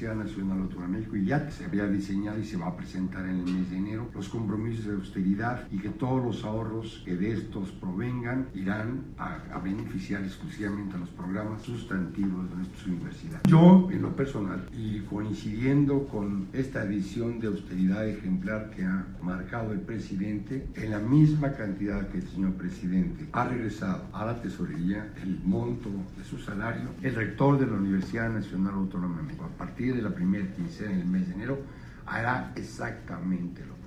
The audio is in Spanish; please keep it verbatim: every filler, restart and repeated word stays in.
Universidad Nacional Autónoma de México, y ya se había diseñado y se va a presentar en el mes de enero, los compromisos de austeridad, y que todos los ahorros que de estos provengan irán a, a beneficiar exclusivamente a los programas sustantivos de nuestras universidades. Yo, en lo personal, y coincidiendo con esta visión de austeridad ejemplar que ha marcado el presidente, en la misma cantidad que el señor presidente ha regresado a la tesorería el monto de su salario, el rector de la Universidad Nacional Autónoma de México, a partir de la primera quincena del mes de enero, hará exactamente lo mismo.